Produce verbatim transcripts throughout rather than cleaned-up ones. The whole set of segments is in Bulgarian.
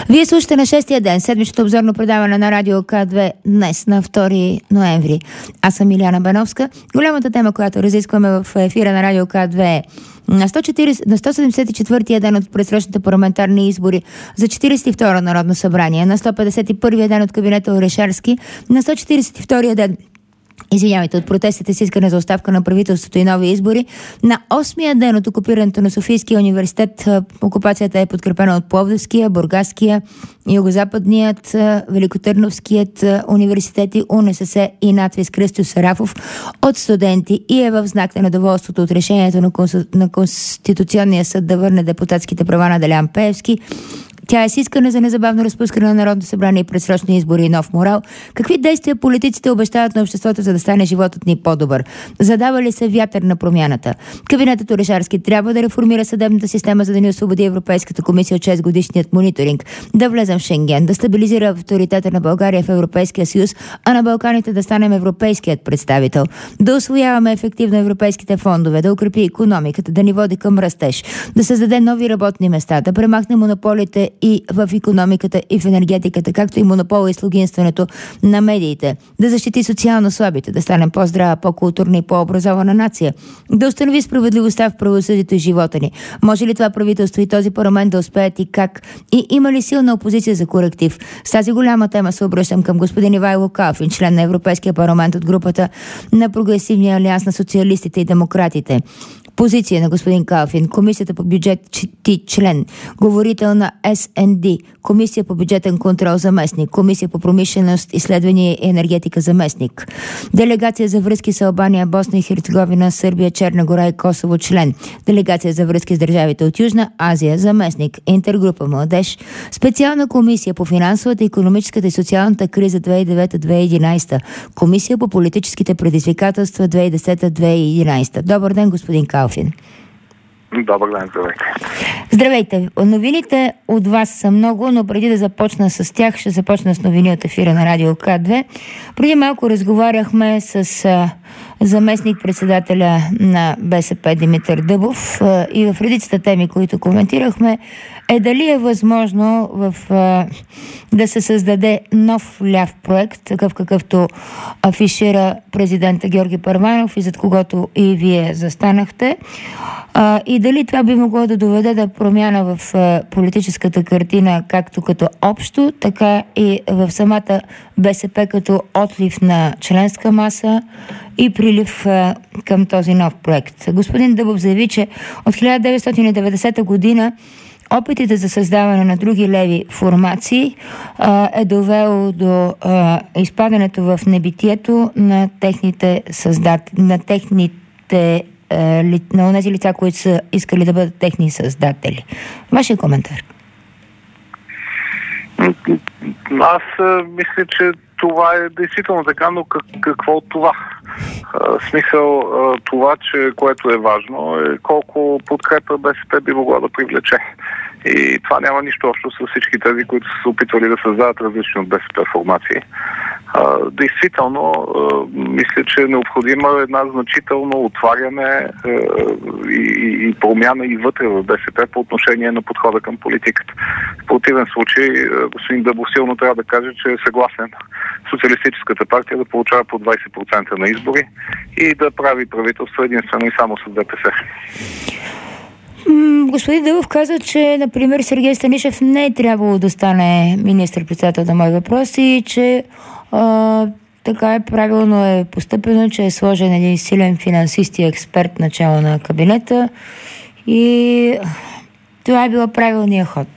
Вие слушате на шестия ден, седмичното обзорно предаване на Радио К две днес на втори ноември. Аз съм Илияна Бановска. Голямата тема, която разискваме в ефира на Радио К две е на сто седемдесет и четвъртия ден от предсрочните парламентарни избори за четиридесет и второ Народно събрание, на сто петдесет и първия ден от кабинета Орешарски, на сто четиридесет и втория ден Извинявайте, от протестите с искане за оставка на правителството и нови избори. На осмия ден от окупирането на Софийския университет, окупацията е подкрепена от Пловдивския, Бургаския, Югозападният, Великотърновският университети, УНСС и надвис Кръстю Сарафов от студенти и е в знак на недоволството от решението на, Консу... на Конституционния съд да върне депутатските права на Делян Пеевски. Тя е с искане за незабавно разпускане на Народно събрание и предсрочни избори и нов морал. Какви действия политиците обещават на обществото, за да стане животът ни по-добър? Задава ли се вятър на промяната? Кабинетът Орешарски трябва да реформира съдебната система, за да ни освободи Европейската комисия от шест годишният мониторинг, да влезем в Шенген, да стабилизира авторитета на България в Европейския съюз, а на Балканите да станем европейският представител, да усвояваме ефективно европейските фондове, да укрепи икономиката, да ни води към растеж, да създаде нови работни места, да премахне монополите и в икономиката, и в енергетиката, както и монопола и слугинстването на медиите, да защити социално слабите, да станем по-здрава, по-културна и по-образована нация, да установи справедливостта в правосъдието и живота ни. Може ли това правителство и този парламент да успеят и как? И има ли силна опозиция за коректив? С тази голяма тема се обръщам към господин Ивайло Калфин, член на Европейския парламент от групата на Прогресивния алианс на социалистите и демократите. Позиция на господин Калфин. Комисията по бюджет член. Говорител на Ес Ен Ди. Комисия по бюджетен контрол заместник. Комисия по промишленост, изследвания и енергетика заместник. Делегация за връзки с Албания, Босна и Херцеговина, Сърбия, Черна гора и Косово член. Делегация за връзки с държавите от Южна Азия заместник. Интергрупа младеж. Специална комисия по финансовата, икономическата и социалната криза две хиляди и девета - две хиляди и единадесета. Комисия по политическите предизвикателства две хиляди и десета - две хиляди и единадесета. Добър ден, господин Калфин. Добър ден, здравейте. Здравейте. Новините от вас са много, но преди да започна с тях, ще започна с новини от ефира на Радио К две. Преди малко разговаряхме с а, заместник-председателя на Бе Се Пе Димитър Дъбов а, и в редицата теми, които коментирахме, е дали е възможно в, а, да се създаде нов ляв проект, такъв какъвто афишира президента Георги Първанов и зад когото и вие застанахте. А, и дали това би могло да доведе до промяна в а, политическата картина, както като общо, така и в самата Бе Се Пе като отлив на членска маса и прилив а, към този нов проект. Господин Дъбов заяви, че от хиляда деветстотин и деветдесета година опитите за създаване на други леви формации а, е довело до а, изпадането в небитието на техните създатели, на техните на тези лица, които са искали да бъдат техни създатели. Вашия коментар? Аз мисля, че това е действително така, но как, какво от това? В смисъл това, че което е важно, е колко подкрепа Бе Се Пе би могла да привлече. И това няма нищо общо с всички тези, които са се опитвали да създадат различни от Бе Се Пе формации. А, действително, а, мисля, че е необходима една значително отваряне а, и, и промяна и вътре в Бе Се Пе по отношение на подхода към политиката. В противен случай, господин Дъбов силно трябва да каже, че е съгласен Социалистическата партия да получава по двадесет процента на избори и да прави правителство единствено и само с Де Пе Се. Господин Дъбов каза, че, например, Сергей Станишев не е трябвало да стане министър-председател на мой въпрос и че а, така е правилно е постъпено, че е сложен един силен финансист и експерт начало на кабинета и това е било правилният ход.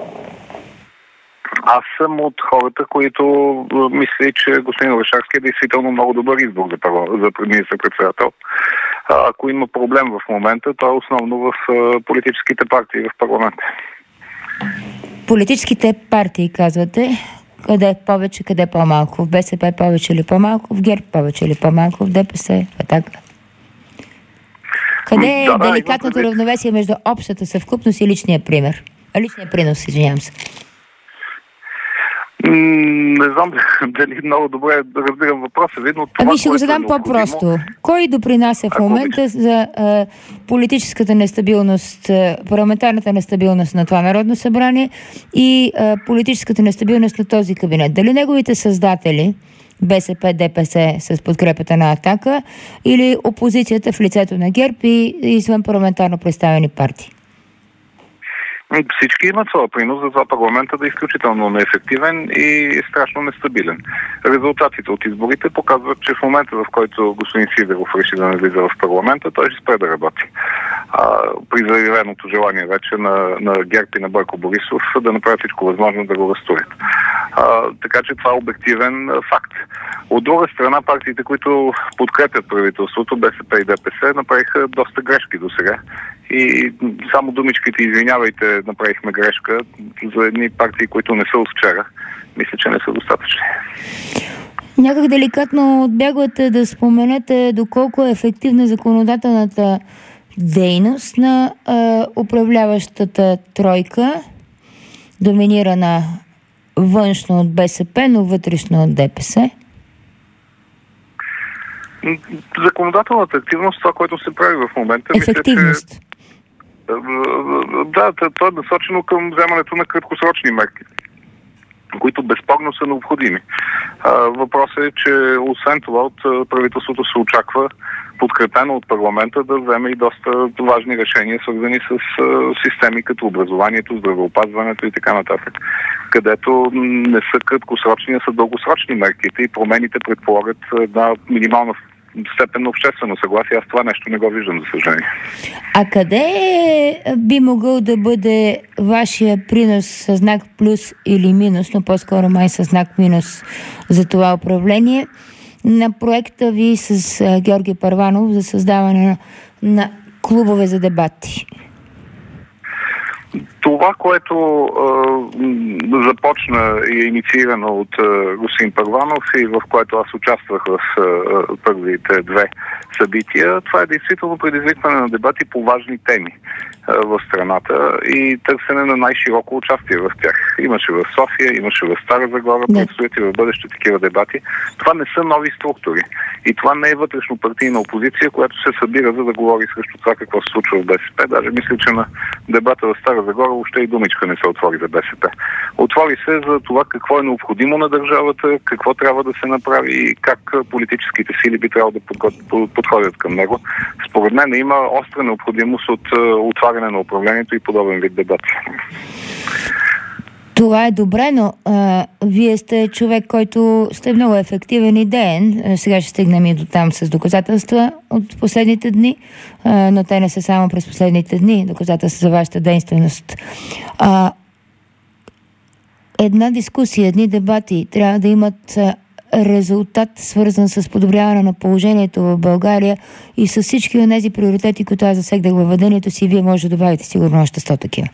Аз съм от хората, които мисли, че господин Орешарски е действително много добър избор за, за министър-председател. Ако има проблем в момента, то е основно в политическите партии в парламента. Политическите партии, казвате, къде е повече, къде е по-малко? В Бе Се Пе повече или по-малко? В ГЕРБ повече или по-малко? В Де Пе Се? Атака? Къде е да, деликатното да, равновесие между общата съвкупност и личния пример? А личния принос, извинявам се. Не знам дали много добре разбирам въпроса. Видно, това, ами ще го задам е по-просто. Кой допринася в момента Ако... за а, политическата нестабилност, парламентарната нестабилност на това Народно събрание и а, политическата нестабилност на този кабинет? Дали неговите създатели, БСП, ДПС с подкрепата на Атака, или опозицията в лицето на ГЕРБ и извън парламентарно представени партии? Всички имат своя принос за това парламента да е изключително неефективен и страшно нестабилен. Резултатите от изборите показват, че в момента, в който господин Сидеров реши да не влиза в парламента, той ще спре да работи. А, при заявеното желание вече на, на ГЕРБ и на Бойко Борисов да направят всичко възможно да го разтурят. А, така че това е обективен факт. От друга страна, партиите, които подкрепят правителството, БСП и ДПС, направиха доста грешки до сега. И само думичките "извинявайте, направихме грешка" за едни партии, които не са от вчера, мисля, че не са достатъчни. Някак деликатно отбягвате да споменете доколко е ефективна законодателната дейност на е, управляващата тройка, доминирана външно от БСП, но вътрешно от ДПС. Законодателната активност, това, което се прави в момента... Ефективност. Мисля, че... Да, това е насочено към вземането на краткосрочни мерки, които безспорно са необходими. Въпросът е, че освен това от правителството се очаква, подкрепено от парламента, да вземе и доста важни решения, свързани с системи като образованието, здравеопазването и така нататък, където не са краткосрочни, а са дългосрочни мерките и промените предполагат една минимална степен на обществено съгласие. Аз това нещо не го виждам, за съжаление. А къде би могъл да бъде вашия принос със знак плюс или минус, но по-скоро май със знак минус за това управление, на проекта ви с а, Георги Първанов за създаване на, на клубове за дебати? Това, което е, започна и е инициирано от е, господин Първанов и в което аз участвах в е, първите две събития, това е действително предизвикване на дебати по важни теми е, в страната и търсене на най-широко участие в тях. Имаше в София, имаше в Стара Загора, да. Предстоят и в бъдеще такива дебати. Това не са нови структури. И това не е вътрешно партийна опозиция, която се събира за да говори срещу това какво се случва в БСП. Даже мисля, че на дебата в Стара Загора въобще и думичка не се отвори за БСП. Отвори се за това какво е необходимо на държавата, какво трябва да се направи и как политическите сили би трябвало да подходят към него. Според мен има остра необходимост от отваряне на управлението и подобен вид дебати. Това е добре, но а, вие сте човек, който сте много ефективен и деен. Сега ще стигнем и до там с доказателства от последните дни, а, но те не са само през последните дни. Доказателства за вашата действеност. А, една дискусия, едни дебати трябва да имат резултат, свързан с подобряване на положението в България и с всички от тези приоритети, които аз засегнах във въведението си, вие може да добавите сигурно още сто такива.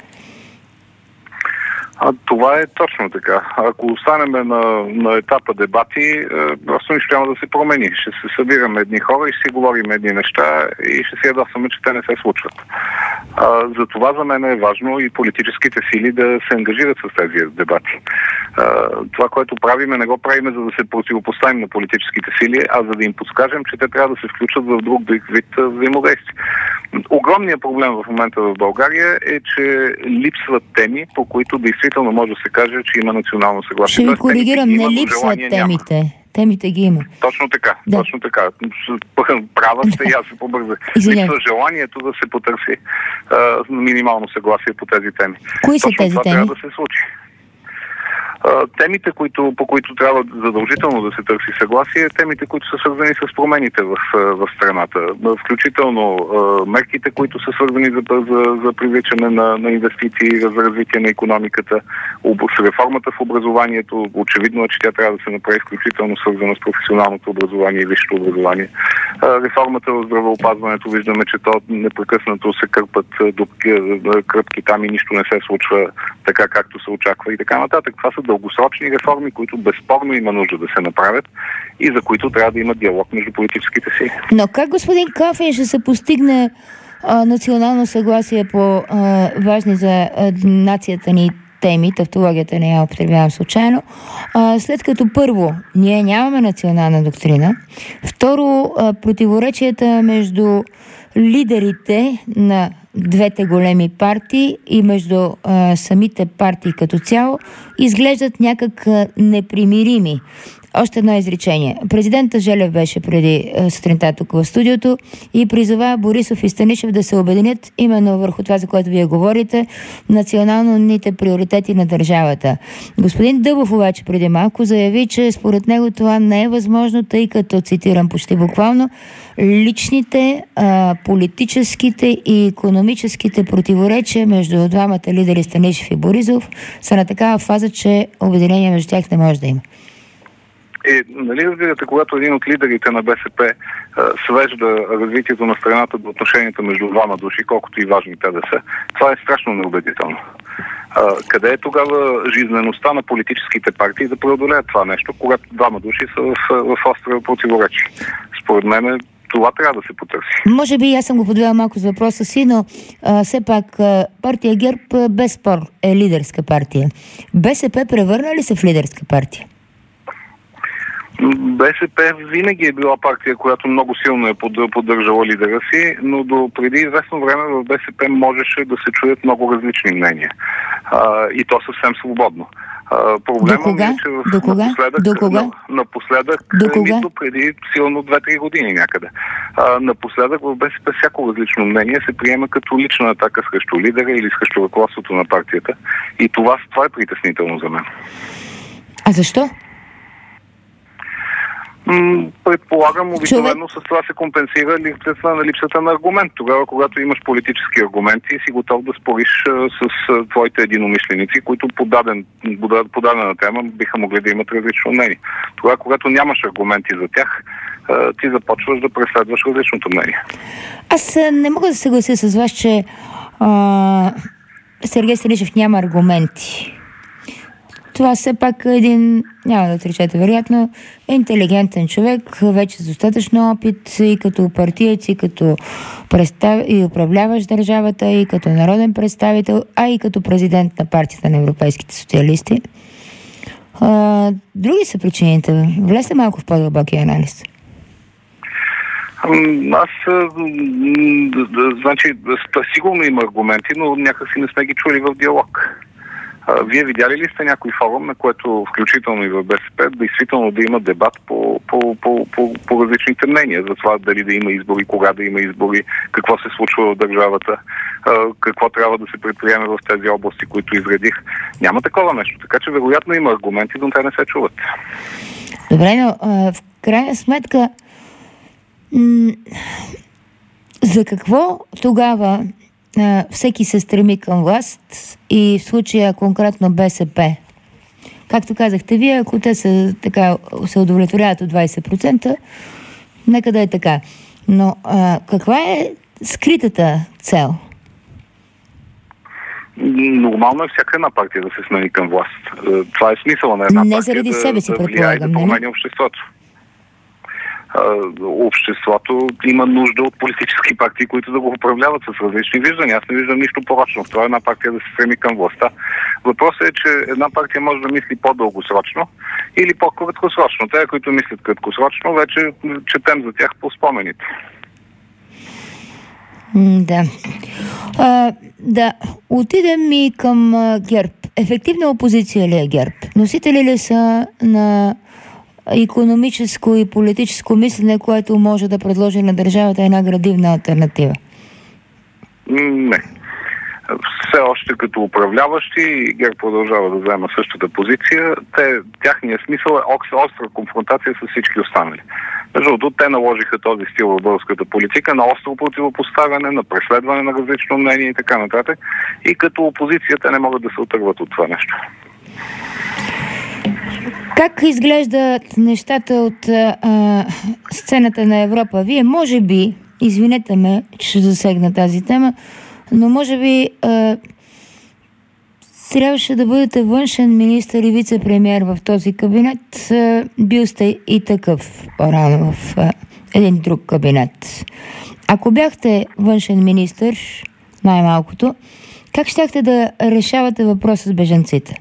А, това е точно така. Ако останем на, на етапа дебати, е, просто нищо няма да се промени. Ще се събираме едни хора и ще си говорим едни неща и ще си ядосваме, че те не се случват. А, за това за мен е важно и политическите сили да се ангажират с тези дебати. А, това, което правиме, не го правиме за да се противопоставим на политическите сили, а за да им подскажем, че те трябва да се включат в друг вид взаимодействие. Огромният проблем в момента в България е, че липсват теми, по които действително може да се каже, че има национално съгласие. Ще ви коригирам, не липсват темите. Няма. Темите ги има. Точно така, да. точно така. Права сте и аз се побързах. Липсва желанието да се потърси а, минимално съгласие по тези теми. Кои са точно тези това теми? Трябва да се случи. Темите, които, по които трябва задължително да се търси съгласие, темите, които са свързани с промените в, в страната. Включително мерките, които са свързани за, за, за привличане на, на инвестиции, за развитие на икономиката, с реформата в образованието. Очевидно е, че тя трябва да се направи включително свързана с професионалното образование и висшето образование. Реформата в здравеопазването, виждаме, че то непрекъснато се кърпат кръпки там и нищо не се случва така, както се очаква и така нататък. Това са дългосрочни реформи, които безспорно има нужда да се направят и за които трябва да има диалог между политическите сили. Но как, господин Калфин, ще се постигне а, национално съгласие по а, важни за а, нацията ни теми, тавтологията не я употребявам случайно, а, след като първо, ние нямаме национална доктрина, второ, а, противоречията между лидерите на двете големи партии и между а, самите партии като цяло изглеждат някак а, непримирими. Още едно изречение. Президентът Желев беше преди а, сутринта тук в студиото и призова Борисов и Станишев да се обединят именно върху това, за което вие говорите, националните приоритети на държавата. Господин Дъбов обаче преди малко заяви, че според него това не е възможно, тъй като, цитирам почти буквално, личните, а, политическите и икономическите противоречия между двамата лидери Станишев и Борисов са на такава фаза, че обединение между тях не може да има. Е, нали разбирате, когато един от лидерите на БСП а, свежда развитието на страната до отношенията между двама души, колкото и важни те да са, това е страшно неубедително. А, къде е тогава жизнеността на политическите партии да преодолеят това нещо, когато двама души са в, в остро противоречие? Според мен това трябва да се потърси. Може би аз съм го подвела малко с въпроса си, но а, все пак а, партия ГЕРБ без спор е лидерска партия. БСП превърна ли се в лидерска партия? БСП винаги е била партия, която много силно е поддържала лидера си, но до преди известно време в БСП можеше да се чуят много различни мнения. А, и то съвсем свободно. А, проблема до кога? е, че в, до кога? напоследък, до кога? На, напоследък до кога? нито преди силно две-три години някъде. А, напоследък в БСП всяко различно мнение се приема като лична атака срещу лидера или срещу ръководството на партията. И това, това е притеснително за мен. А защо? Предполагам, обикновено с това се компенсира липсата на липсата на аргумент. Тогава, когато имаш политически аргументи, си готов да спориш с твоите единомишленици, които по, даден, по дадена тема биха могли да имат различно мнение. Тогава, когато нямаш аргументи за тях, ти започваш да преследваш различното мнение. Аз не мога да се съглася с вас, че а, Сергей Станишев няма аргументи. Това все пак един, няма да отричате вероятно, интелигентен човек, вече с достатъчно опит и като партиец, и като представ... и управляващ държавата, и като народен представител, а и като президент на партията на европейските социалисти. А, други са причините. Влезте малко в по-дълбоки анализ. Аз, значи, сигурно има аргументи, но някакси не сме ги чули в диалог. Вие видяли ли сте някой форум, на което, включително и в БСП, действително да има дебат по, по, по, по, по различните мнения за това дали да има избори, кога да има избори, какво се случва в държавата, какво трябва да се предприеме в тези области, които изредих. Няма такова нещо, така че вероятно има аргументи, но те не се чуват. Добре, но в крайна сметка м- за какво тогава всеки се стреми към власт и в случая конкретно БСП? Както казахте вие, ако те са, така, се удовлетворяват от двайсет процента, нека да е така. Но а, каква е скритата цел? Нормално е всяка една партия да се смени към власт. Това е смисъла на една не партия заради да, себе си, да влияе и да промени обществото. Обществото има нужда от политически партии, които да го управляват с различни виждания. Аз не виждам нищо порочно в това една партия да се стреми към властта. Въпросът е, че една партия може да мисли по-дългосрочно или по-краткосрочно. Те, които мислят краткосрочно, вече четем за тях по спомените. Да. А, да. Отидем и към а, ГЕРБ. Ефективна опозиция ли е ГЕРБ? Носители ли са на икономическо и политическо мислене, което може да предложи на държавата една градивна алтернатива? Не. Все още като управляващи ГЕРБ продължава да взема същата позиция. Те, тяхният смисъл е остра конфронтация с всички останали. Между другото, те наложиха този стил в българската политика на остро противопоставяне, на преследване на различно мнение и така нататък. И като опозиция те не могат да се отърват от това нещо. Как изглеждат нещата от а, сцената на Европа? Вие може би, извинете ме, че ще засегна тази тема, но може би а, трябваше да бъдете външен министър и вице-премиер в този кабинет. А, бил сте и такъв по-рано в а, един друг кабинет. Ако бяхте външен министър, най-малкото, Как щяхте да решавате въпроса с бежанците?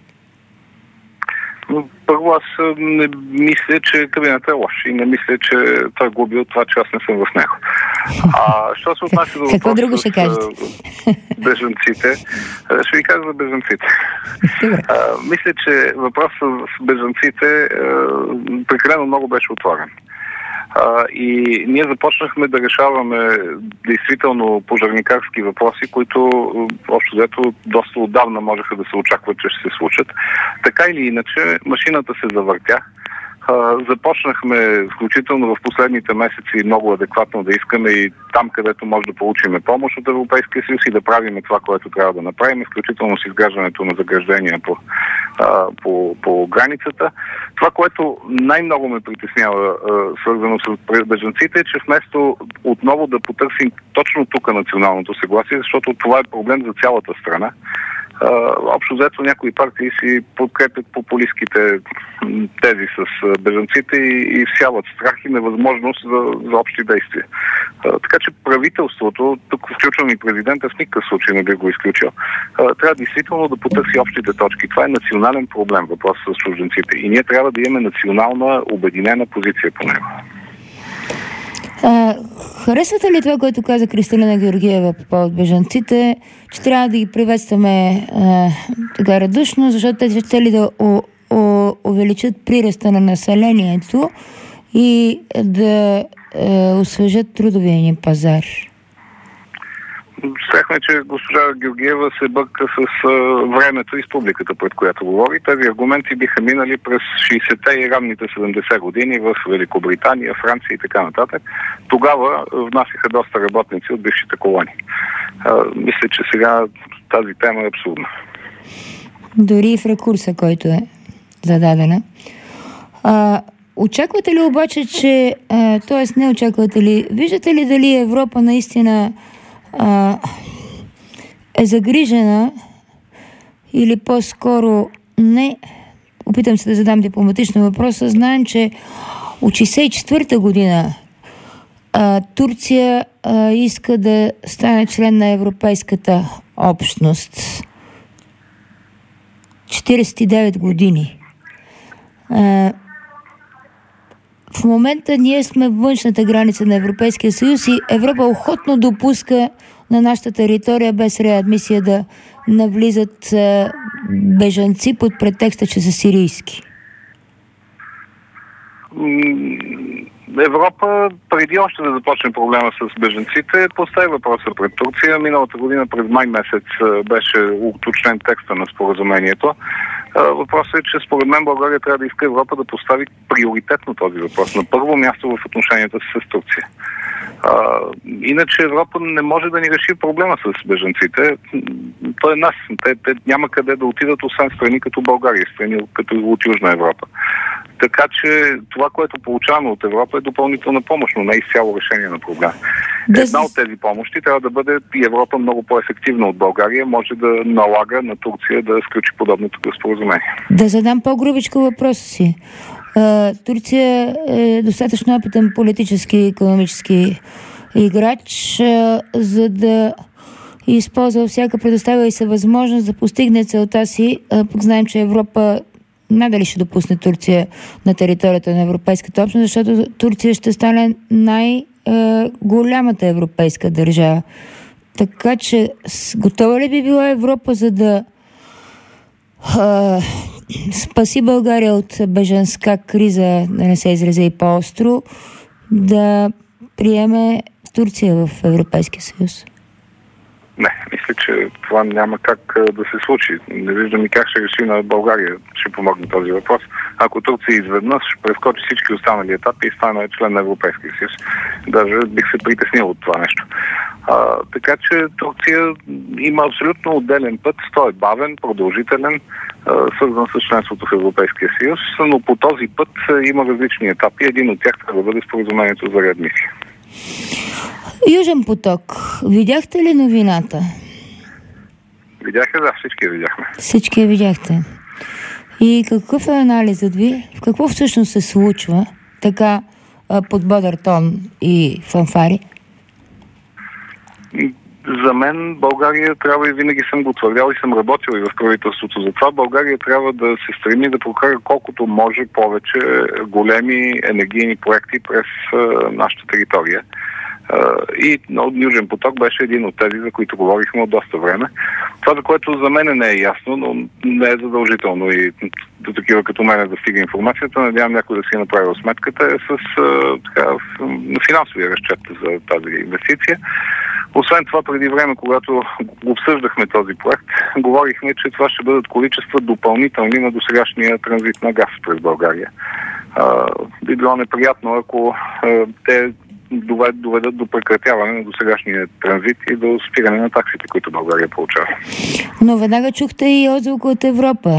Първо, аз не мисля, че кабинетът е лош и не мисля, че той губи от това, че аз не съм в него. А що се отнася до Какво друго ще кажете? Бежанците, ще ви кажа за бежанците. А, мисля, че въпросът с бежанците а, прекалено много беше отворен. Uh, и ние започнахме да решаваме действително пожарникарски въпроси, които общо взето доста отдавна можеха да се очакват, че ще се случат. Така или иначе, машината се завъртя. Uh, започнахме, включително в последните месеци, много адекватно да искаме и там, където може да получим помощ от Европейския съюз и да правим това, което трябва да направим, включително с изграждането на заграждения по, uh, по, по границата. Това, което най-много ме притеснява, uh, свързано с бежанците, е, че вместо отново да потърсим точно тук националното съгласие, защото това е проблем за цялата страна, Uh, общо взето някои партии си подкрепят популистските тези с бежанците и, и всяват страх и невъзможност за, за общи действия. Uh, така че правителството, тук включвам и президента, в никакъв случай не би го изключил, uh, трябва действително да потърси общите точки. Това е национален проблем, въпрос с чужденците. И ние трябва да имаме национална обединена позиция по него. А, харесвате ли това, което каза Кристалина Георгиева по повод бежанците, че трябва да ги приветстваме а, така радушно, защото те ще цели да у, у, увеличат прираста на населението и да а, освежат трудовия ни пазар? Страхме, че госпожа Георгиева се бърка с а, времето и с публиката, пред която говори. Тези аргументи биха минали през шейсетте и ранните седемдесет години в Великобритания, Франция и така нататък. Тогава внасяха доста работници от бившите колонии. А, мисля, че сега тази тема е абсурдна. Дори и в рекурса, който е зададена. А, очаквате ли обаче, че... т.е. не очаквате ли... Виждате ли дали Европа наистина А, е загрижена или по-скоро не? Опитам се да задам дипломатично въпроса. Знаем, че от шейсет и четвърта година а, Турция а, иска да стане член на Европейската общност. четирийсет и девет години. А, В момента ние сме външната граница на Европейския съюз и Европа охотно допуска на нашата територия без реадмисия да навлизат е, бежанци под претекста, че са сирийски. Европа, преди още да започне проблема с бежанците, постави въпроса пред Турция. Миналата година през май месец беше уточнен текста на споразумението. Въпросът е, че според мен България трябва да иска Европа да постави приоритетно този въпрос. На първо място в отношенията си с Турция. А, иначе Европа не може да ни реши проблема с бежанците. То е нас. Те, те няма къде да отидат, освен страни като България, страни като от Южна Европа. Така че това, което получаваме от Европа, е допълнителна помощ, но не е изцяло решение на проблема. Една от тези помощи трябва да бъде и Европа много по-ефективна от България, може да налага на Турция да сключи подобно тук споразумение. Да задам по-грубичко въпроса си. А, Турция е достатъчно опитен политически и икономически играч, а, за да използва всяка предоставя и се възможност да постигне целта си. А, пък знаем, че Европа надали ще допусне Турция на територията на Европейската общност, защото Турция ще стане най-голямата европейска държава. Така че готова ли би била Европа, за да а, спаси България от бежанска криза, да не се изразя и по-остро, да приеме Турция в Европейския съюз? Не, мисля, че това няма как да се случи. Не виждам и как ще реши на България, ще помогне този въпрос. Ако Турция изведнъж прескочи всички останали етапи и стане член на Европейския съюз, даже бих се притеснил от това нещо. А, така че Турция има абсолютно отделен път. Той е бавен, продължителен, а, свързан с членството в Европейския съюз, но по този път има различни етапи. Един от тях трябва да бъде споразумението за реадмисия. Южен поток. Видяхте ли новината? Видяхте, да, всички я видяхме. Всички я видяхте. И какъв е анализът ви? В какво всъщност се случва така под бодър тон и фанфари? За мен България трябва, и винаги съм го твърдял и съм работил и в правителството за това, България трябва да се стреми да прокара колкото може повече големи енергийни проекти през а, нашата територия. Uh, и no, Южен поток беше един от тези, за които говорихме от доста време. Това, за което за мен не е ясно, но не е задължително и до такива като мен да стига информацията, надявам някой да си е направил сметката, е с uh, така, финансови разчет за тази инвестиция. Освен това, преди време, когато обсъждахме този проект, говорихме, че това ще бъдат количества допълнителни на досегашния транзит на газ през България. Uh, би било неприятно, ако uh, те доведат до прекратяване на досегашния транзит и до спиране на таксите, които България получава. Но веднага чухте и отзвук от Европа.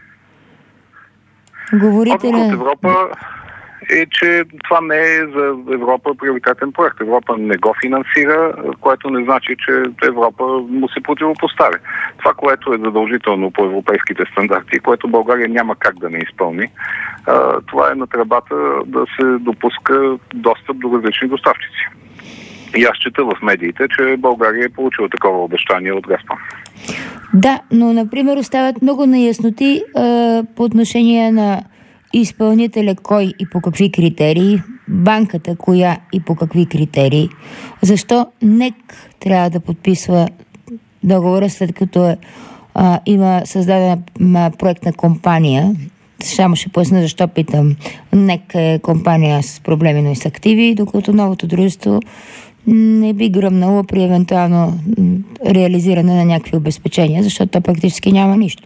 Говорите Отзвук от Европа е, че това не е за Европа приоритетен проект. Европа не го финансира, което не значи, че Европа му се противопоставя. Това, което е задължително по европейските стандарти, което България няма как да не изпълни, това е на тръбата да се допуска достъп до различни доставчици. И аз чета в медиите, че България е получила такова обещание от Газпром. Да, но, например, остават много неясноти а, по отношение на изпълнителя кой и по какви критерии, банката коя и по какви критерии, защо НЕК трябва да подписва договора, след като е, а, има създадена м, проектна компания. Само ще поясня защо питам. НЕК е компания с проблеми, но и с активи, докато новото дружество не би гръмнало при евентуално реализиране на някакви обезпечения, защото то практически няма нищо.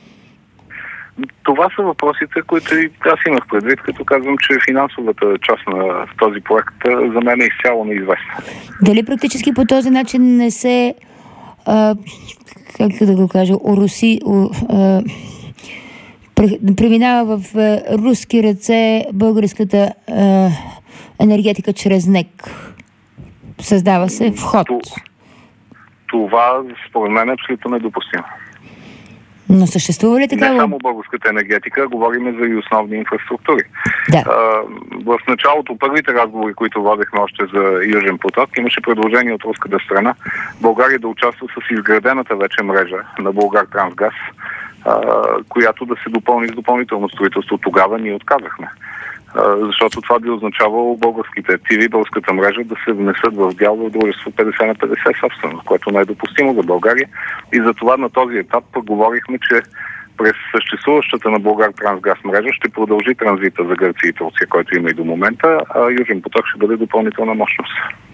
Това са въпросите, които и аз имах предвид, като казвам, че финансовата част на този проект за мен е изцяло неизвестна. Дали практически по този начин не се, а, как да го кажа, уруси, у, а, преминава в а, руски ръце българската а, енергетика чрез НЕК? Създава се вход. Това, според мен, е абсолютно недопустимо. Но съществува ли такава? Не само българската енергетика, говорим за и основни инфраструктури. Да. А, в началото, първите разговори, които водехме още за Южен поток, имаше предложение от руската страна България да участва с изградената вече мрежа на Булгартрансгаз, а, която да се допълни с допълнително строителство. Тогава ние отказахме. Защото това би означавало българските активи, българската мрежа да се внесат в дял в дружество петдесет на петдесет собствено, което не е допустимо за България. И за това на този етап говорихме, че през съществуващата на Булгартрансгаз мрежа ще продължи транзита за Гърция и Турция, който има и до момента, а Южен поток ще бъде допълнителна мощност.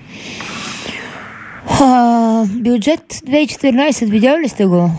А, бюджет две хиляди и четиринадесет, видяли ли сте го?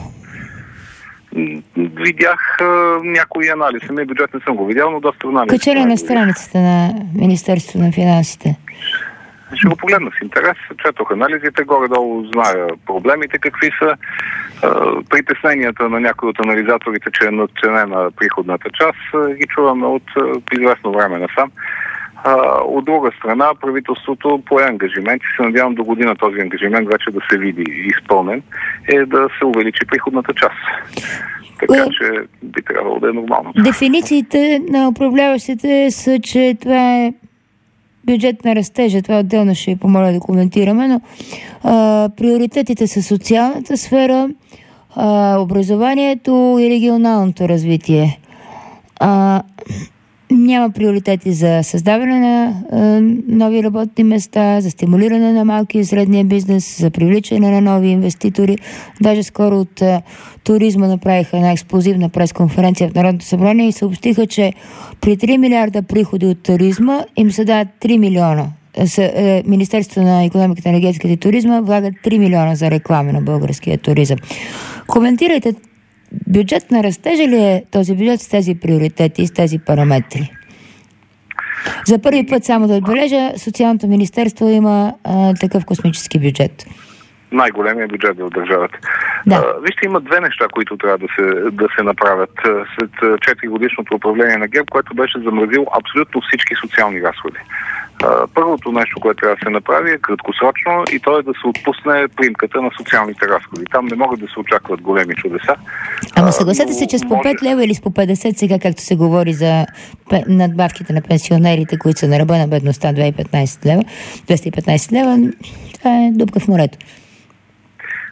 Видях а, някои анализи. Самия бюджет не съм го видял, но доста анализи. Качели на страницата на Министерството на финансите. Ще го погледна с интерес. Четох анализите, горе-долу зная проблемите какви са. А, притесненията на някои от анализаторите, че е надценена приходната част, ги чуваме от а, известно време насам. А, от друга страна, правителството пое ангажимент и се надявам до година този ангажимент вече да се види изпълнен, е да се увеличи приходната част. Така е, че би трябвало да е нормално. Дефинициите на управляващите са, че това е бюджет на растежа. Това отделно ще ви помоля да коментираме, но а, приоритетите са социалната сфера, а, образованието и регионалното развитие. А, Няма приоритети за създаване на е, нови работни места, за стимулиране на малки и средния бизнес, за привличане на нови инвеститори. Даже скоро от е, туризма направиха една експлозивна пресконференция в Народното събрание и съобщиха, че при три милиарда приходи от туризма им се дават три милиона. С, е, Министерството на икономиката, енергетиката и туризма влагат три милиона за реклама на българския туризъм. Коментирайте. Бюджет на растежа ли е този бюджет с тези приоритети и с тези параметри? За първи път, само да отбележа, Социалното министерство има а, такъв космически бюджет. Най-големия бюджет в държавата. Да. А, вижте, има две неща, които трябва да се, да се направят след четири годишното управление на ГЕРБ, което беше замразило абсолютно всички социални разходи. А, първото нещо, което трябва да се направи е краткосрочно и то е да се отпусне примката на социалните разходи. Там не могат да се очакват големи чудеса. Ама съгласете се, че с по може... пет лева или с по петдесет сега, както се говори за надбавките на пенсионерите, които са на ръба на бедността двеста и петнадесет лева, двеста и петнадесет лева, това е дупка в морето.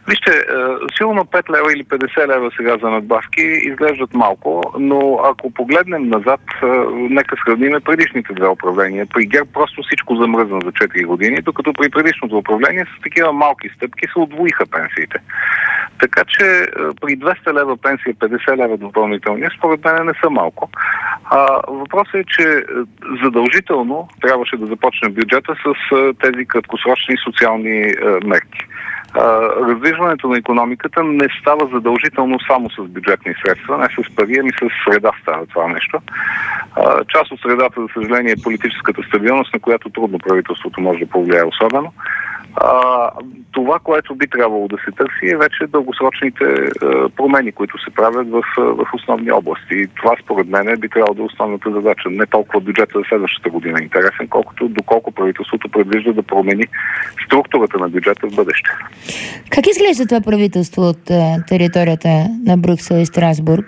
Вижте, сигурно пет лева или петдесет лева сега за надбавки изглеждат малко, но ако погледнем назад, нека сравним предишните две управления. При ГЕРБ просто всичко замръзна за четири години, докато при предишното управление с такива малки стъпки се удвоиха пенсиите. Така че при двеста лева пенсия, петдесет лева допълнителни, според мен не са малко. А, въпросът е, че задължително трябваше да започне бюджета с тези краткосрочни социални мерки. Раздвижването на икономиката не става задължително само с бюджетни средства, не с пари, ами с среда става това нещо. Част от средата, за съжаление, е политическата стабилност, на която трудно правителството може да повлияе особено. А, това, което би трябвало да се търси, е вече дългосрочните а, промени, които се правят в, в основни области. И това, според мен, би трябвало да е основната задача. Не толкова бюджета за следващата година е интересен, колкото доколко правителството предвижда да промени структурата на бюджета в бъдеще. Как изглежда това правителство от а, територията на Брюксел и Страсбург?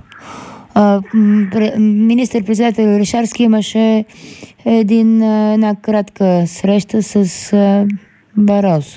Министър-председател Орешарски имаше един, една кратка среща с а, Барозо.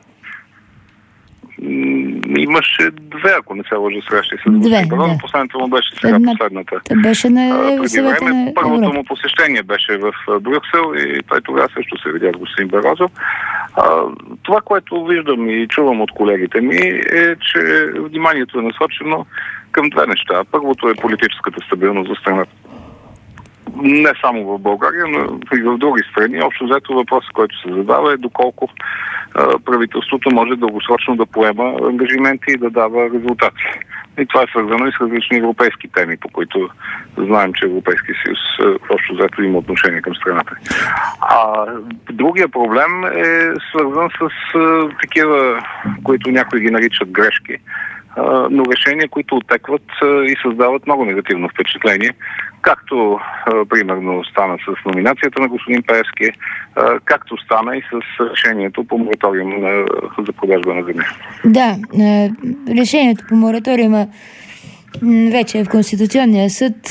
Имаше две, ако не се лъжа, срещи с господин Барозо. Да. Последната му беше сега Една... последната. Беше на съвета на Първото му посещение беше в Брюксел и той тогава също се видя с господин Барозо. А, това, което виждам и чувам от колегите ми, е, че вниманието е насочено към две неща. Първото е политическата стабилност за страната. Не само в България, но и в други страни. Общо взето въпросът, който се задава, е доколко а, правителството може дългосрочно да поема ангажименти и да дава резултати. И това е свързано и с различни европейски теми, по които знаем, че Европейския съюз общо взето има отношение към страната. А другия проблем е свързан с а, такива, които някои ги наричат грешки, но решения, които оттекват и създават много негативно впечатление, както примерно стана с номинацията на господин Пеевски, както стана и с решението по мораториум за продажба на земя. Да, решението по мораториума вече е в Конституционния съд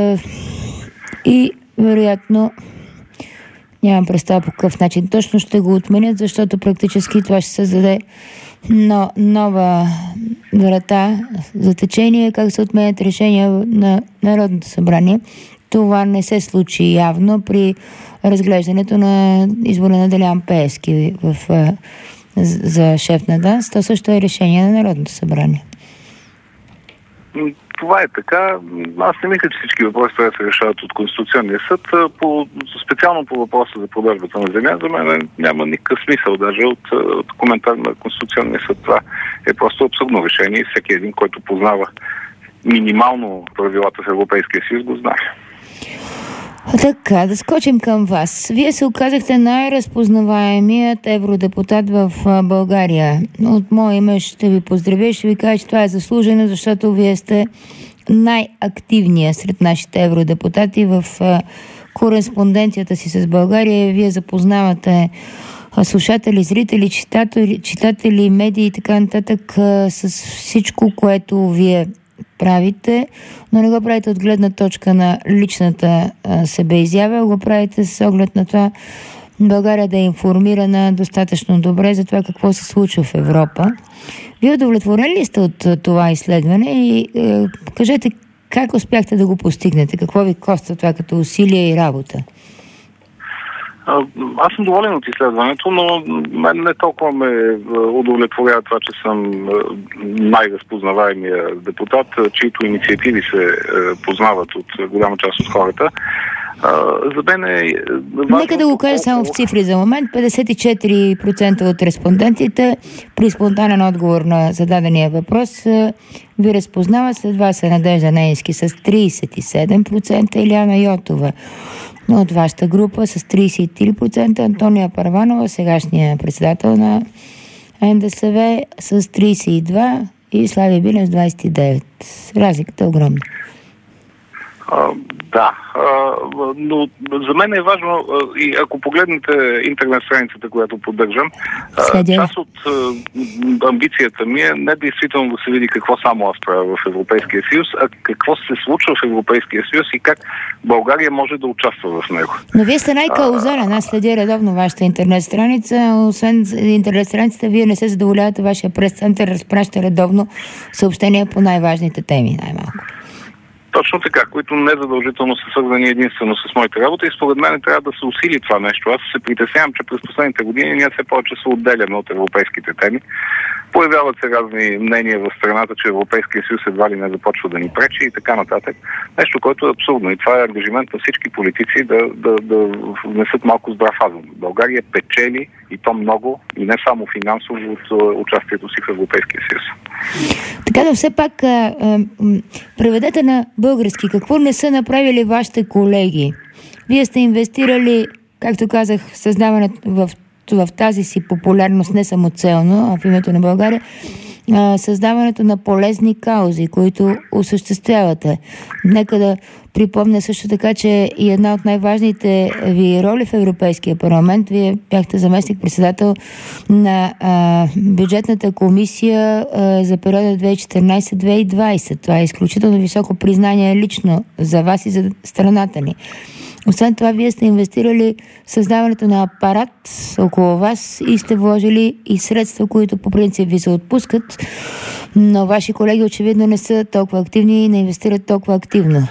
и вероятно нямам представа по какъв начин точно ще го отменят, защото практически това ще създаде но нова врата за течение, как се отменят решения на Народното събрание. Това не се случи явно при разглеждането на избора на Делян Пеевски в, за шеф на ДАНС. То също е решение на Народното събрание. Това е така. Аз не мисля, че всички въпроси трябва да се решават от Конституционния съд. По, специално по въпроса за продажбата на земя, за мен няма никакъв смисъл даже от, от коментар на Конституционния съд. Това е просто абсурдно решение и всеки един, който познава минимално правилата в Европейския съюз, го знае. Така, да скочим към вас. Вие се оказахте най-разпознаваемият евродепутат в България. От мое име ще ви поздравя и ще ви кажа, че това е заслужено, защото вие сте най-активният сред нашите евродепутати в кореспонденцията си с България. Вие запознавате слушатели, зрители, читатели, читатели, медии и така нататък с всичко, което вие правите, но не го правите от гледна точка на личната а, себеизява, го правите с оглед на това България да е информирана достатъчно добре за това какво се случва в Европа. Вие удовлетворени ли сте от а, това изследване и а, кажете как успяхте да го постигнете? Какво ви коства това като усилие и работа? Аз съм доволен от изследването, но мен не толкова ме удовлетворява това, че съм най-разпознаваемия депутат, чието инициативи се познават от голяма част от хората. За мен е важно... Нека да го кажа само в цифри за момент. петдесет и четири процента от респондентите при спонтанен отговор на зададения въпрос ви разпознават. След вас е Надежда Нейнски с тридесет и седем процента, Илияна Йотова от вашата група с тридесет и три процента, Антония Първанова, сегашния председател на НДСВ с тридесет и два процента и Слави Билев с двадесет и девет процента. Разликата е огромна. А, Да, но за мен е важно, и ако погледнете интернет страницата, която поддържам, Следя. част от амбицията ми е не действително да се види какво само аз правя в Европейския съюз, а какво се случва в Европейския съюз и как България може да участва в него. Но вие сте най-каузален. Аз следя редовно вашата интернет страница. Освен интернет страницата, вие не се задоволявате, вашия прес-център разпраща редовно съобщения по най-важните теми, най-малко. Точно така, които незадължително са свързани единствено с моята работа и според мен трябва да се усили това нещо. Аз се притеснявам, че през последните години ние все повече се отделяме от европейските теми. Появяват се разни мнения в страната, че Европейския съюз едва ли не започва да ни пречи и така нататък. Нещо, което е абсурдно и това е ангажимент на всички политици да, да, да внесат малко здрав разум. България печели и то много, и не само финансово от участието си в Европейския съюз. Така да все пак а, а, преведете на български. Какво не са направили вашите колеги? Вие сте инвестирали, както казах, създаването в, в тази си популярност не самоцелно, а в името на България, а, създаването на полезни каузи, които осъществявате. Нека да припомня също така, че и една от най-важните ви роли в Европейския парламент, вие бяхте заместник-председател на а, бюджетната комисия а, за периода две хиляди и четиринадесета - две хиляди и двадесета. Това е изключително високо признание лично за вас и за страната ни. Освен това, вие сте инвестирали в създаването на апарат около вас и сте вложили и средства, които по принцип ви се отпускат, но ваши колеги очевидно не са толкова активни и не инвестират толкова активно.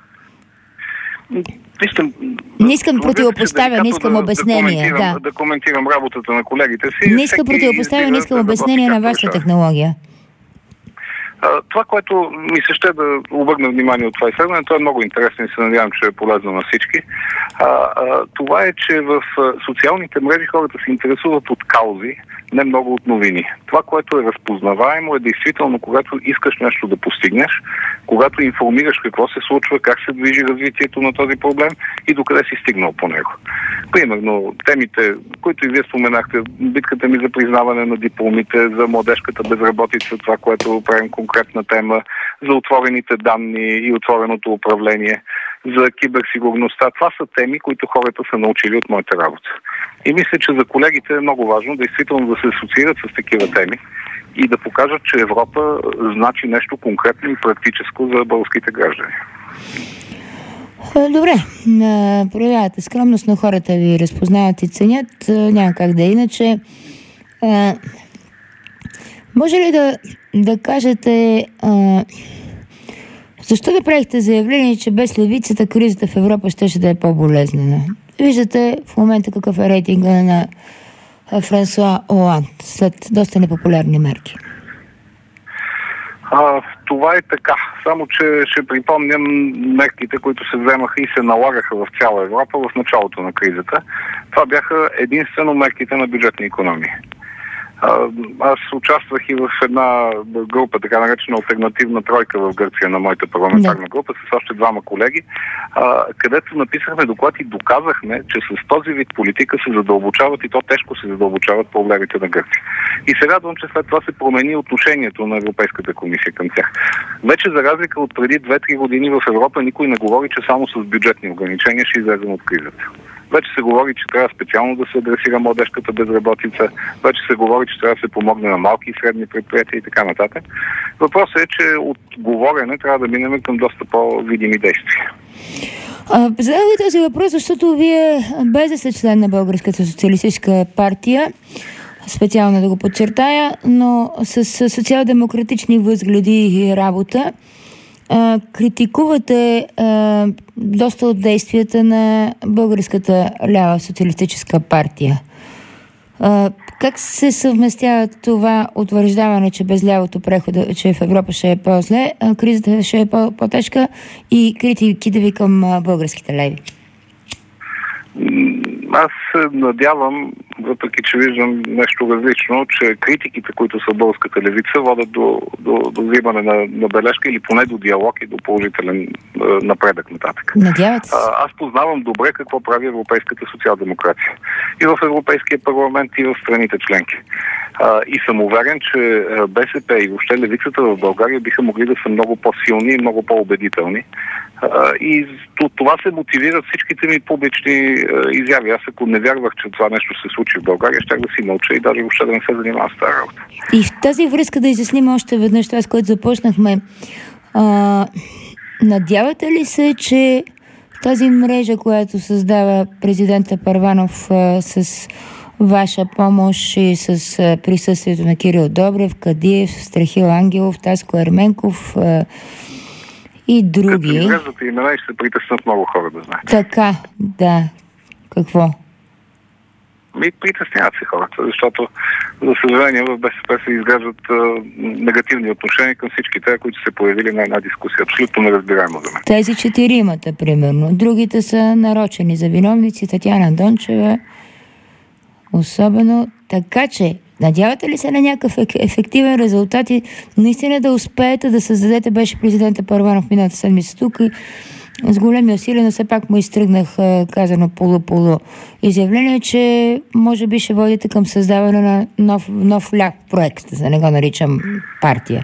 Искам, не искам противопоставя, не искам да, обяснение. Да коментирам, да. да коментирам работата на колегите си. Не искам противопоставя, не искам обяснение на вашата технология. Това, което ми се ще да обърна внимание от това изследване, то е много интересно и се надявам, че е полезно на всички. А, а, това е, че в социалните мрежи хората се интересуват от каузи, не много от новини. Това, което е разпознаваемо, е действително, когато искаш нещо да постигнеш, когато информираш какво се случва, как се движи развитието на този проблем и докъде си стигнал по него. Примерно, темите, които и вие споменахте, битката ми за признаване на дипломите, за младежката безработица, това, което правим конкретна тема, за отворените данни и отвореното управление, за киберсигурността. Това са теми, които хората са научили от моята работа. И мисля, че за колегите е много важно действително да се асоциират с такива теми и да покажат, че Европа значи нещо конкретно и практическо за българските граждани. Добре, проявявате скромност, но хората ви разпознават и ценят. Няма как да е иначе. Може ли да, да кажете защо да правихте заявление, че без левицата кризата в Европа щеше да е по-болезнена? Виждате в момента какъв е рейтинга на Франсуа Оланд след доста непопулярни мерки. А, това е така. Само, че ще припомням мерките, които се вземаха и се налагаха в цяла Европа в началото на кризата. Това бяха единствено мерките на бюджетна икономия. Аз участвах и в една група, така наречена алтернативна тройка в Гърция на моята парламентарна група с още двама колеги, където написахме доклад и доказахме, че с този вид политика се задълбочават и то тежко се задълбочават проблемите на Гърция. И се радвам, че след това се промени отношението на Европейската комисия към тях. Вече за разлика от преди две-три години в Европа никой не говори, че само с бюджетни ограничения ще излезем от кризата. Вече се говори, че трябва специално да се адресира младежката безработица, вече се говори, че трябва да се помогне на малки и средни предприятия и така нататък. Въпросът е, че от говорене трябва да минем към доста по-видими действия. Задавам ви този въпрос, защото вие, без да сте член на Българската социалистическа партия, специално да го подчертая, но с социал-демократични възгледи и работа, Uh, критикувате uh, доста от действията на Българската лява социалистическа партия. Uh, как се съвместява това утвърждаване, че без лявото прехода, че в Европа ще е по-зле, uh, кризата ще е по- по-тежка и критиките ви към uh, българските леви? Аз се надявам въпреки че виждам нещо различно, че критиките, които са българската левица, водят до, до, до взимане на, на бележка или поне до диалог и до положителен е, напредък нататък. Надявате се. А, аз познавам добре какво прави европейската социал-демокрация. И в Европейския парламент, и в страните членки. А, и съм уверен, че БСП и въобще левицата в България биха могли да са много по-силни и много по-убедителни. А, и това се мотивира всичките ми публични а, изяви. Аз ако не вярвах, че това нещо се случи в България, щях да си мълча и даже въобще да не се занимавам с тази работа. И в тази връзка да изясним още веднъж това, с което започнахме. А, надявате ли се, че тази мрежа, която създава президента Първанов а, с ваша помощ и с а, присъствието на Кирил Добрев, Кадиев, Страхил Ангелов, Таско Ерменков а, и други. Като изглеждате имена и ще се притеснат много хора да знаят. Така, да. Какво? Ми притесняват се хората, защото за съжаление в БСП се изграждат а, негативни отношения към всички те, които се появили на една дискусия. Абсолютно неразбираемо за мен. Тези четиримата, примерно. Другите са нарочени за виновници. Татяна Дончева особено. Така че, надявате ли се на някакъв ефективен резултат и наистина да успеете да създадете, беше президента Първанов миналата седмица тук и с големи усилия, но все пак му изтръгнах казано полу-полу изявление, че може би ще водите към създаване на нов, нов ляв проект, за да не го наричам партия.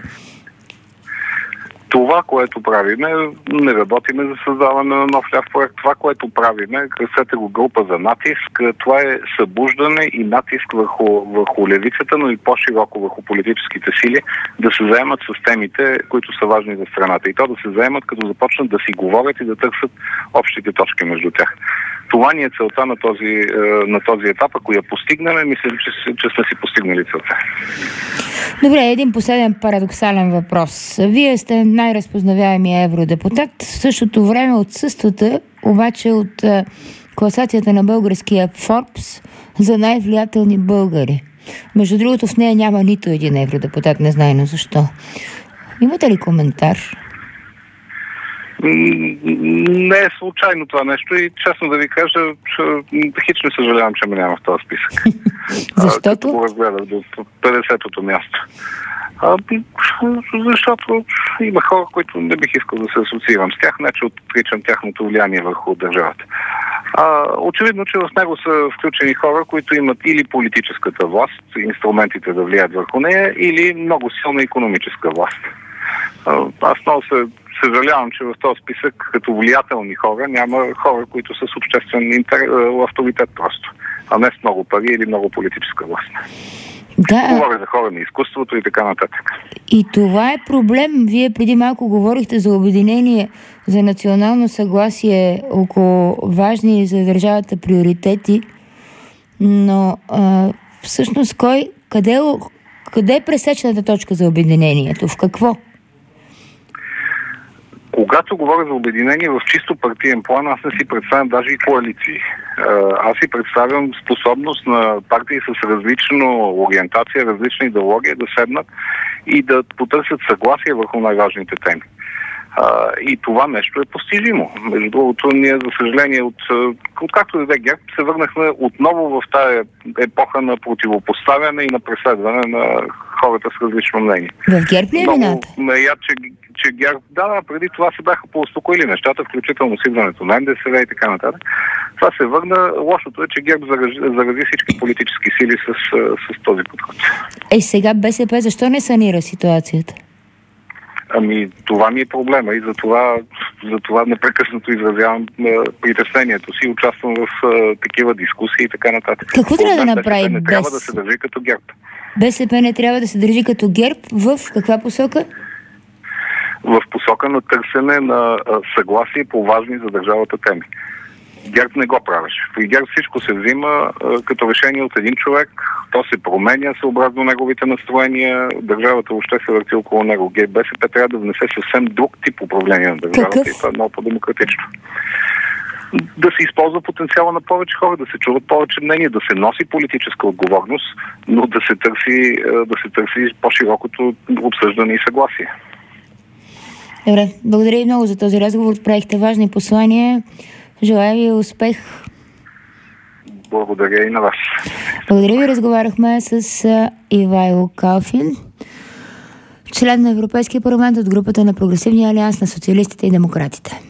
Това, което правиме, не работиме за създаване на нов ляв проект. Това, което правиме, кръстете го група за натиск, това е събуждане и натиск върху, върху левицата, но и по-широко върху политическите сили, да се заемат с темите, които са важни за страната. И то да се заемат, като започнат да си говорят и да търсят общите точки между тях. Това ни е целта на този, на този етап. Ако я постигнем, мисля, че, че сме си постигнали целта. Добре, един последен парадоксален въпрос. Вие сте най-разпознаваемия евродепутат. В същото време отсъствате обаче от а, класацията на българския Forbes за най-влиятелни българи. Между другото, в нея няма нито един евродепутат, не знайно защо. Имате ли коментар? Не е случайно това нещо и честно да ви кажа, че хич не съжалявам, че ме няма в този списък. Защото? Като го разгледах до петдесетото място. А, защото има хора, които не бих искал да се асоциирам с тях, не че отричам тяхното влияние върху държавата. А, очевидно, че в него са включени хора, които имат или политическата власт, инструментите да влияят върху нея, или много силна икономическа власт. А, аз много се съжалявам, че в този списък като влиятелни хора няма хора, които са с обществен интер... авторитет просто, а не с много пари или много политическа власт. Да. Говоря за хора на изкуството и така нататък. И това е проблем. Вие преди малко говорихте за обединение, за национално съгласие около важни за държавата приоритети, но а, всъщност кой, къде, къде е пресечната точка за обединението? В какво? Когато говоря за обединение в чисто партиен план, аз не си представям даже и коалиции. Аз си представям способност на партии с различна ориентация, различна идеология да седнат и да потърсят съгласие върху най-важните теми. И това нещо е постижимо. Между другото, ние, за съжаление, от, от както даде ГЕРБ, се върнахме отново в тая епоха на противопоставяне и на преследване на хората с различно мнение. В ГЕРБ ли е вината? Много ме яд, че, че ГЕРБ, да, да, преди това се бяха поуспокоили нещата, включително с идването на НДСВ и така нататък. Това се върна. Лошото е, че ГЕРБ зарази, зарази всички политически сили с, с този подход. Е, сега БСП защо не санира ситуацията? Ами, това ми е проблема и за това, за това непрекъснато изразявам притеснението си, участвам в а, такива дискусии и така нататък. Какво трябва да направи не без... трябва да се държи като ГЕРБ. БСП не трябва да се държи като ГЕРБ в каква посока? В посока на търсене на а, съгласие по важни за държавата теми. ГЕРБ не го правеше. При ГЕРБ всичко се взима а, като решение от един човек, то се променя съобразно неговите настроения, държавата въобще се върти около него. БСП трябва да внесе съвсем друг тип управление на държавата. Какъв? И това е много по-демократично. Да се използва потенциала на повече хора, да се чуват повече мнения, да се носи политическа отговорност, но да се търси, да се търси по-широкото обсъждане и съгласие. Добре, благодаря ви много за този разговор. Отправихте важни послания. Желая ви успех. Благодаря и на вас. Благодаря ви. Разговаряхме с Ивайло Калфин, член на Европейския парламент от групата на Прогресивния алианс на социалистите и демократите.